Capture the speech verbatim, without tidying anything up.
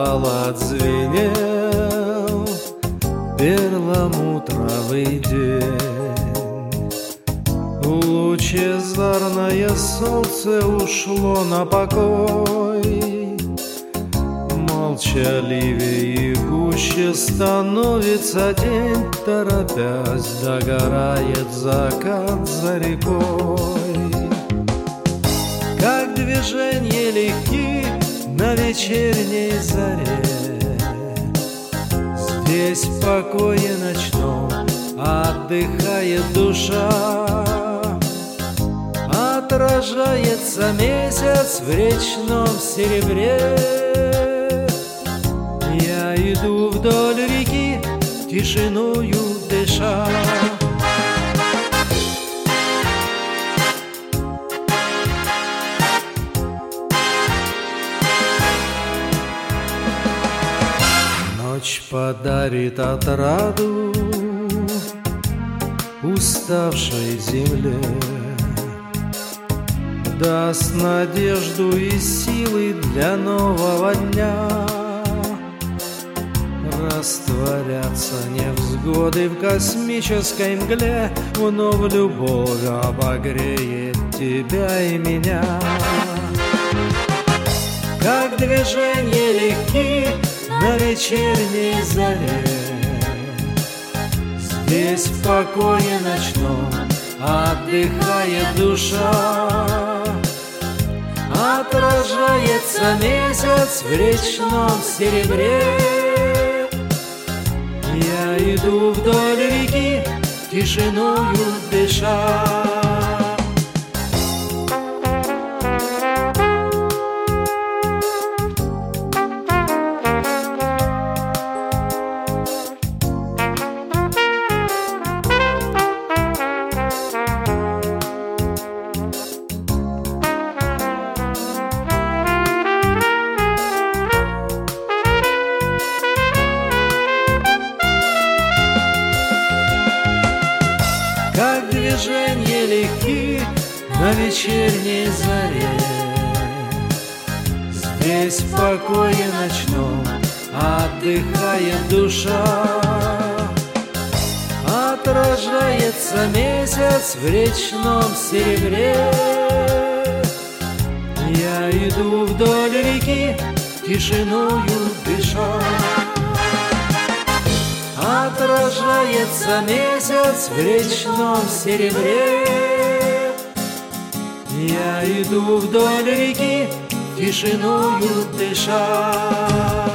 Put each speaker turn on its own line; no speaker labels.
Колокол отзвенел, перламутровый день. Лучезарное солнце ушло на покой, молчаливее и гуще становится день, торопясь догорает закат за рекой. Как движения легки на вечерней заре, здесь в покое ночном отдыхает душа. Отражается месяц в речном серебре. Я иду вдоль реки, тишиною дыша. Ночь подарит отраду уставшей земле, даст надежду и силы для нового дня. Растворятся невзгоды в космической мгле, вновь любовь обогреет тебя и меня. Как движения легки на вечерней заре, здесь в покое ночном отдыхает душа. Отражается месяц в речном серебре. Я иду вдоль реки, тишиною дыша. Как движения легки на вечерней заре, здесь в покое ночном отдыхает душа. Отражается месяц в речном серебре. Я иду вдоль реки, тишиною дыша. Отражается месяц в речном серебре. Я иду вдоль реки, тишиною дыша.